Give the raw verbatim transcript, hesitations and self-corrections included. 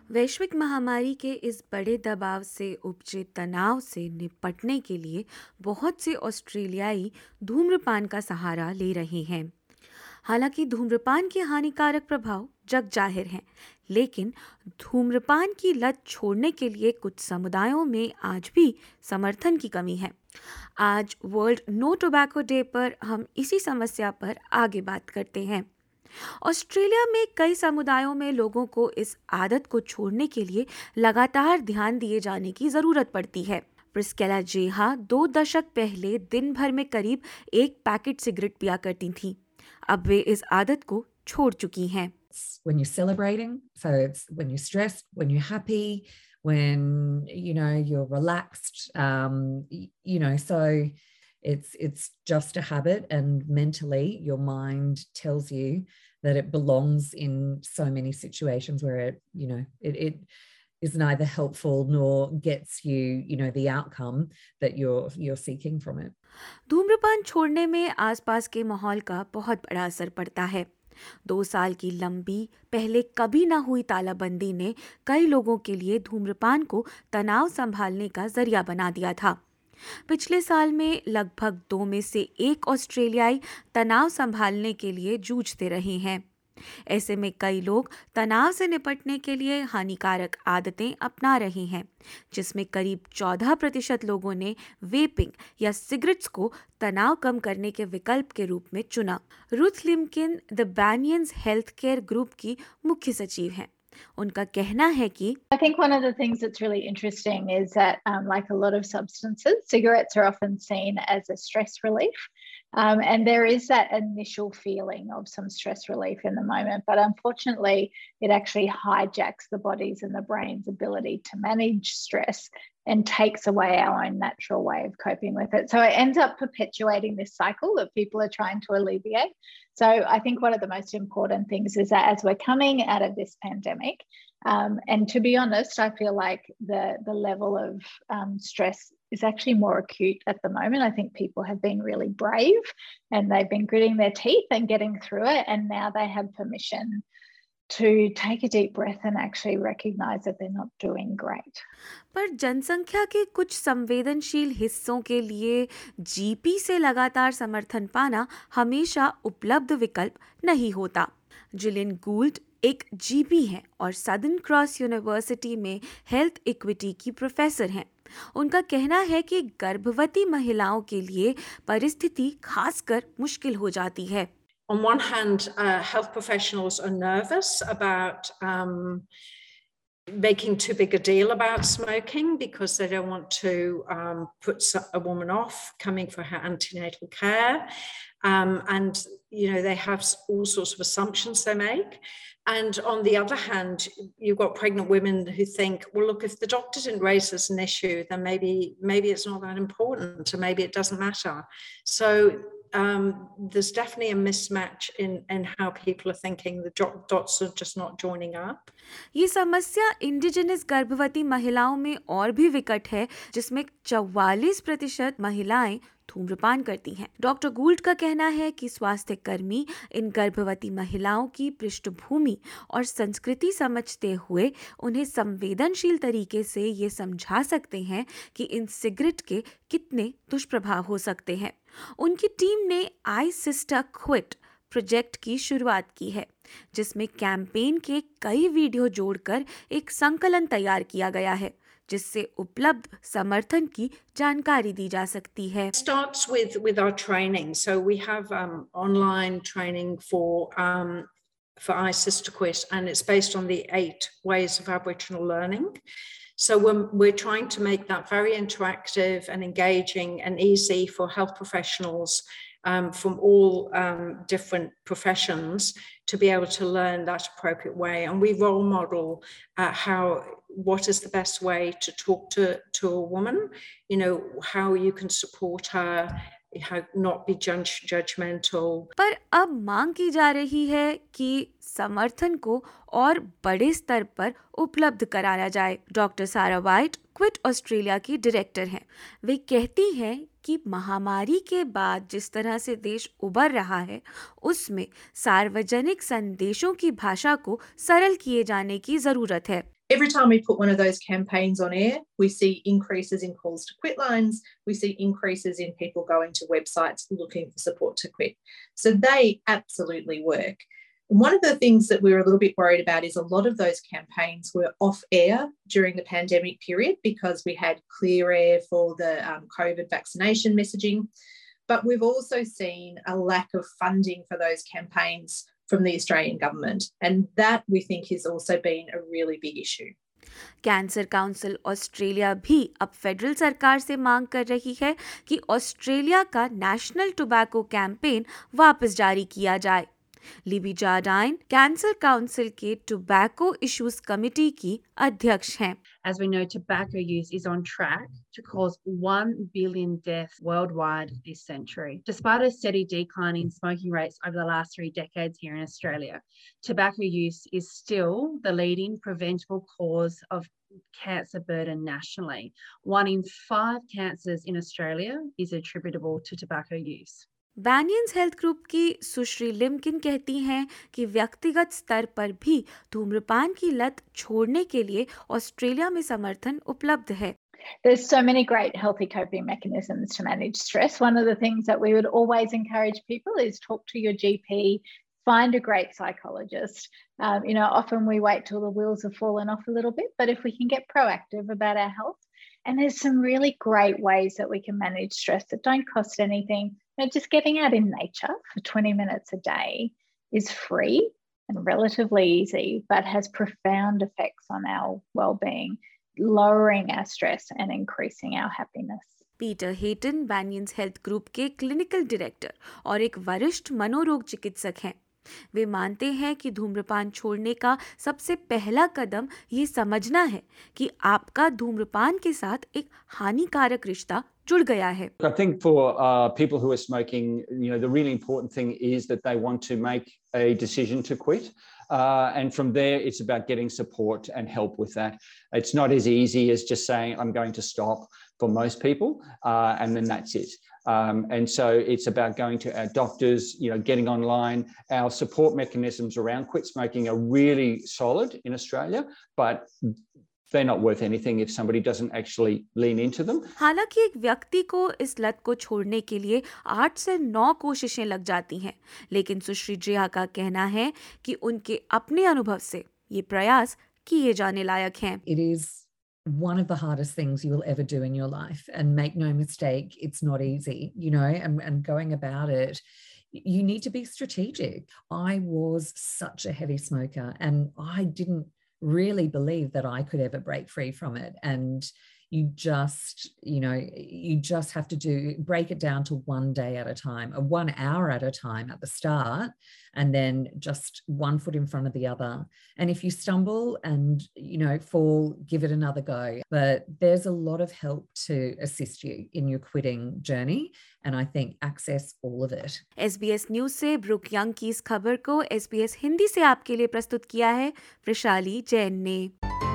वैश्विक महामारी के इस बड़े दबाव से उपजे तनाव से निपटने के लिए बहुत से ऑस्ट्रेलियाई धूम्रपान का सहारा ले रहे हैं। हालांकि धूम्रपान के हानिकारक प्रभाव जग जाहिर हैं, लेकिन धूम्रपान की लत छोड़ने के लिए कुछ समुदायों में आज भी समर्थन की कमी है। आज वर्ल्ड नो टोबैको डे पर हम इसी समस्या पर आगे बात करते हैं। ऑस्ट्रेलिया में कई समुदायों में लोगों को इस आदत को छोड़ने के लिए लगातार ध्यान दिए जाने की जरूरत पड़ती है। प्रिस्केला जेहा दो दशक पहले दिन भर में करीब एक पैकेट सिगरेट पिया करती थीं। अब वे इस आदत को छोड़ चुकी हैं। When you're celebrating, so it's when you're stressed, when you're happy, when you know you're relaxed, um, y- you know, so it's it's just a habit, and mentally your mind tells you that it belongs in so many situations where it, you know, it, it is neither helpful nor gets you, you know, the outcome that you're you're seeking from it. धूम्रपान छोड़ने में आसपास के माहौल का बहुत बड़ा असर पड़ता है। दो साल की लंबी पहले कभी ना हुई तालाबंदी ने कई लोगों के लिए धूम्रपान को तनाव संभालने का जरिया बना दिया था। पिछले साल में लगभग दो में से एक ऑस्ट्रेलियाई तनाव संभालने के लिए जूझते रहे हैं। ऐसे में कई लोग तनाव से निपटने के लिए हानिकारक आदतें अपना रहे हैं, जिसमें करीब चौदह प्रतिशत लोगों ने वेपिंग या सिगरेट्स को तनाव कम करने के विकल्प के रूप में चुना। Ruth Limkin the Banyans health care group की मुख्य सचिव हैं। उनका कहना है कि I think one of the things that's really interesting is that, um, like a lot of substances, cigarettes are often seen as a stress relief. Um, and there is that initial feeling of some stress relief in the moment, but unfortunately, it actually hijacks the body's and the brain's ability to manage stress and takes away our own natural way of coping with it. So it ends up perpetuating this cycle that people are trying to alleviate. So I think one of the most important things is that as we're coming out of this pandemic, um, and to be honest, I feel like the the level of um, stress is actually more acute at the moment. I think people have been really brave and they've been gritting their teeth and getting through it, and now they have permission to take a deep breath and actually recognize that they're not doing great. पर जनसंख्या के कुछ संवेदनशील हिस्सों के लिए GP से लगातार समर्थन पाना हमेशा उपलब्ध विकल्प नहीं होता। जिलिन गूल्ड एक जीपी हैं और सदर्न क्रॉस यूनिवर्सिटी में हेल्थ इक्विटी की प्रोफेसर हैं। उनका कहना है कि गर्भवती महिलाओं के लिए परिस्थिति खासकर मुश्किल हो जाती है। On one hand, uh, health professionals are nervous about um, making too big a deal about smoking because they don't want to um, put a woman off coming for her antenatal care. Um, and, you know, they have all sorts of assumptions they make. And on the other hand, you've got pregnant women who think, well, look, if the doctor didn't raise this an issue, then maybe maybe it's not that important, or maybe it doesn't matter. So um, there's definitely a mismatch in, in how people are thinking. The doc- dots are just not joining up. ये समस्या indigenous गर्भवती महिलाओं में और भी विकट है, जिसमें चौवालीस प्रतिशत महिलाएं धूम्रपान करती हैं। डॉक्टर गूल्ड का कहना है कि स्वास्थ्य कर्मी इन गर्भवती महिलाओं की पृष्ठभूमि और संस्कृति समझते हुए उन्हें संवेदनशील तरीके से ये समझा सकते हैं कि इन सिगरेट के कितने दुष्प्रभाव हो सकते हैं। उनकी टीम ने आई सिस्टर क्विट प्रोजेक्ट की शुरुआत की है, जिसमें कैंपेन के कई वीडियो जोड़कर एक संकलन तैयार किया गया है, जिससे उपलब्ध समर्थन की जानकारी दी जा सकती है। It starts with with our training. So we have um, online training for um, for iSisterQuit, and it's based on the eight ways of Aboriginal learning. So we're, we're trying to make that very interactive and engaging and easy for health professionals um, from all um, different professions to be able to learn that appropriate way. And we role model uh, how, what is the best way to talk to, to a woman, you know, how you can support her, how not be judge, judgmental. पर अब मांग की जा रही है कि समर्थन को और बड़े स्तर पर उपलब्ध कराया जाए। Doctor Sarah White Quit Australia की डायरेक्टर हैं। वे कहती हैं कि महामारी के बाद जिस तरह से देश उबर रहा है, उसमें सार्वजनिक संदेशों की भाषा को सरल किए जाने की जरूरत है। Every time we put one of those campaigns on air, we see increases in calls to quit lines. We see increases in people going to websites looking for support to quit. So they absolutely work. One of the things that we were a little bit worried about is a lot of those campaigns were off air during the pandemic period because we had clear air for the um, COVID vaccination messaging. But we've also seen a lack of funding for those campaigns from the Australian government. And that we think has also been a really big issue. Cancer council Australia भी अब federal सरकार से मांग कर रही है कि Australia का नेशनल टोबैको कैंपेन वापस जारी किया जाए। लिबी जार्डाइन कैंसर काउंसिल के टोबैको इश्यूज कमेटी की अध्यक्ष हैं। As we know, tobacco use is on track to cause one billion deaths worldwide this century. Despite a steady decline in smoking rates over the last three decades here in Australia, tobacco use is still the leading preventable cause of cancer burden nationally. One in five cancers in Australia is attributable to tobacco use. Banyans health group की सुश्री लिमकिन कहती हैं कि व्यक्तिगत स्तर पर भी धूम्रपान की लत छोड़ने के लिए ऑस्ट्रेलिया में समर्थन उपलब्ध है। There's so many great healthy coping mechanisms to manage stress. One of the things that we would always encourage people is talk to your G P, find a great psychologist. Um, you know, often we wait till the wheels have fallen off a little bit, but if we can get proactive about our health, and there's some really great ways that we can manage stress that don't cost anything. You know, just getting out in nature for twenty minutes a day is free and relatively easy, but has profound effects on our well-being, lowering our stress and increasing our happiness. Peter Heaton Banyans health group के clinical director और एक वरिष्ठ मनोरोग चिकित्सक हैं। वे मानते हैं कि धूम्रपान छोड़ने का सबसे पहला कदम ये समझना है कि आपका धूम्रपान के साथ एक हानिकारक रिश्ता जुड़ गया है। I think for uh, people who are smoking, you know, the really important thing is that they want to make a decision to quit. Uh, and from there, it's about getting support and help with that. It's not as easy as just saying, I'm going to stop for most people, uh, and then that's it. Um, and so it's about going to our doctors, you know, getting online. Our support mechanisms around quit smoking are really solid in Australia, but they're not worth anything if somebody doesn't actually lean into them. हालांकि एक व्यक्ति को इस लत को छोड़ने के लिए आठ से नौ कोशिशें लग जाती हैं, लेकिन सुश्री जिया का कहना है कि उनके अपने अनुभव से ये प्रयास किए जाने लायक हैं। It is one of the hardest things you will ever do in your life, and make no mistake, it's not easy, you know, and, and going about it, you need to be strategic. I was such a heavy smoker and I didn't really believe that I could ever break free from it. And you just, you know, you just have to do, break it down to one day at a time, or one hour at a time at the start, and then just one foot in front of the other. And if you stumble and, you know, fall, give it another go. But there's a lot of help to assist you in your quitting journey. And I think access all of it. S B S news से Brooke Young की इस खबर को S B S Hindi से आपके लिए प्रस्तुत किया है वैशाली जैन ने।